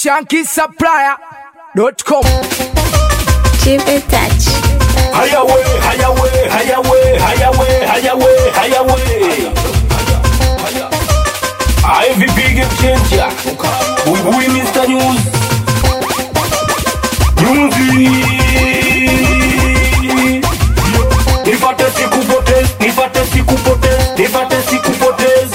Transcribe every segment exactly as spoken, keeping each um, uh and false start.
Chunky Supplier dot com. Keep in touch. Higher way, higher way, higher way, higher way, higher way, higher way. I V P game changer. We we Mister News. Newsy. Nifate sikupotez, nifate sikupotez, nifate sikupotez.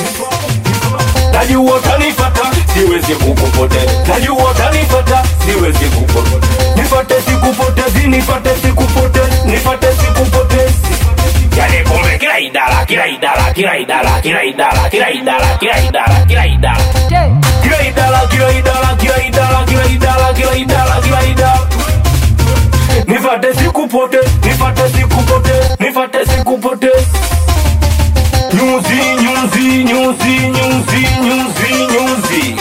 Najua utanifata, siwezi kukupoteza. Najua utanifata, siwezi kukupoteza. Nifate sikupotezi, nifate sikupotezi, nifate sikupotezi. Yani pombe kila idara, kila idara, kila idara, kila idara, kila idara, kila idara, kila idara. Kila idara, kila idara, kila idara, kila idara, kila idara, kila idara. Nifate sikupotezi, nifate sikupotezi, nifate sikupotezi. Nyuzi, nyuzi, nyuzi, nyuzi, nyuzi, nyuzi.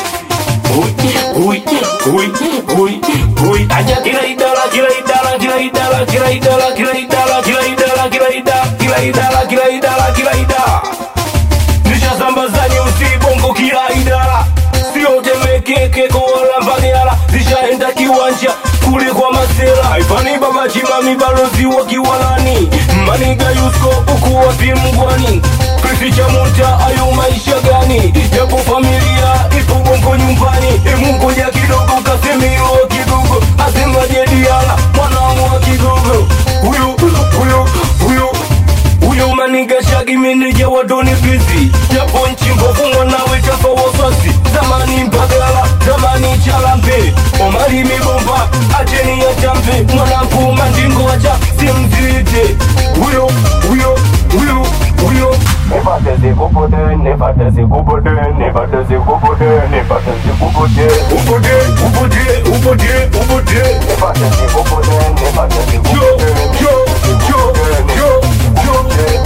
Hui, hui, hui, hui. Aja kila idara, kila idara, kila idara, kila idara, kila idara, kila idara, kila idara, kila idara, kila idara, kila idara. Nisha sambaza nyuzi bongo kila idara. Sio temekeke kwa wala mbagala. Nisha enda kiwanja kule kwa masela. Ifani baba chimami balozi wa kiwalani. Maniga yusko uku wa timugwani. Krisi cha monta ayo maisha gani. Yapo familia ipo bongo nyumbani. E mungu ya kidogo kasemiro wa kidogo. Asema jediala mwana wa kidogo. Huyo, huyo, huyo. Huyo maniga shagi meneja wa doni busy. Yapo nchi mbovu mwanawe chafa waswasi. Zamani mpagala, zamani chalampe. Omari mibomba, ajeni ya jambe. Mwanangu mandingo wacha, simzite. Huyo, huyo, huyo, huyo. Nefate zikupote, nefate zikupote, nefate zikupote, nefate zikupote. Upote, upote, upote, upote. Nefate zikupote, nefate zikupote. Yo, yo, yo, yo, yo.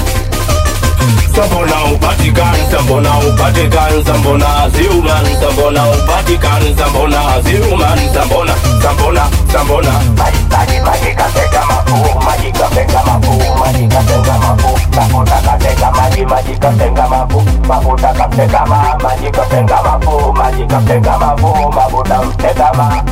Sambona upatikan, sambona upatikan, sambona ziuman, sambona upatikan, sambona ziuman, sambona, sambona, sambona. Maji maji kateka mapu, maji kateka mapu, maji kateka mapu, mafuta kateka maji, maji kateka mapu, mafuta kateka ma, maji kateka mapu, maji kateka mapu, mafuta kateka ma.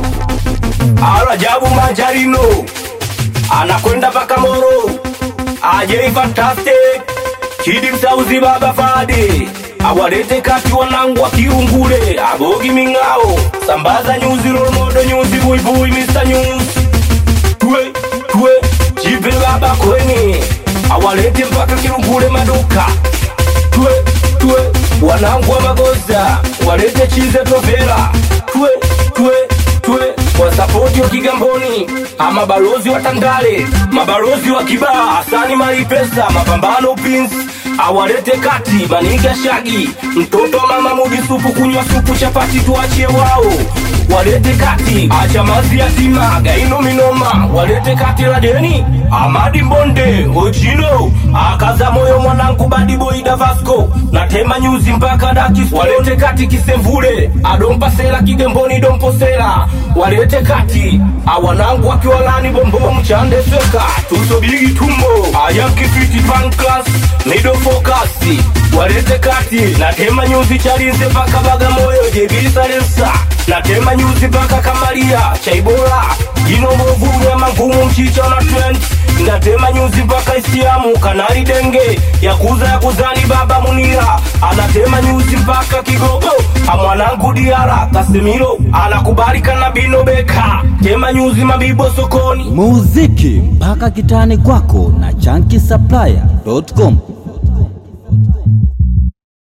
Arajabu Majarino anakwenda paka Moro, aje fantastic. Chidi msauzi baba fadi. Awalete kati wanangu wa kiungule. Abogi mingao. Sambaza nyuzi romodo nyuzi bui bui Mister News. Kwe, kwe, jipe baba kwenye. Awalete mpaka kiungule maduka. Kwe, kwe, wanangu wa magoza. Walete chize provera. Kwe, kwe, kwe. Kwa sapoti wa Kigamboni. Ama balozi wa Tandale. Mabalozi wa Kibaa. Asani Maripesa. Mapambano Pins. Awalete kati, maniga shagi. Mtoto mama mudi supu kunywa supu chapati tuachie wao. Walete kati, acha mazi yatima, gaino minoma. Walete kati la deni, Amadi Mbonde, Ojino. Akaza moyo mwanangu badi boy da Vasco. Natema nyuzi mpaka dakis. Walete kati Kisemvule, Adompa Sela Kigamboni Dompo Sela. Walete kati, awanangu wakiwalani bombo mchande sweka. Tuso bigi tumbo, ayaki fiti fan class, middle focus. Walete kati, natema nyuzi chalinze mpaka Bagamoyo, Jebisa Lensa. Natema nyuzi mpaka Kamaria, Chaibola. Jino mbovu ya mangumu mchicha na trend. Natema nyuzi mpaka Isiamu, Kanari Denge. Yakuza ya kuzani baba Munira. Anatema nyuzi mpaka Kigogo. Amwanangu Diara, Kasemiro. Anakubalika na Bino Beka. Tema nyuzi mabibo sokoni. Muziki mpaka kitani kwako na Chunky Supplier dot com.